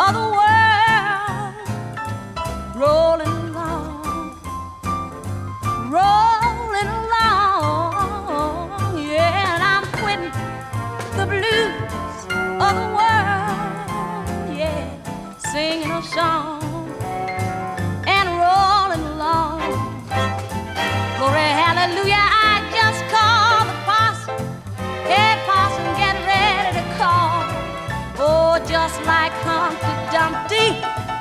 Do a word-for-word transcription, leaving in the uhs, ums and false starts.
of the world, rolling along, rolling along, yeah, and I'm quitting the blues of the world, yeah, singing a song and rolling along. Glory, hallelujah, I just called the posse. Hey, posse, get ready to call. Oh, just like Humpty Dumpty,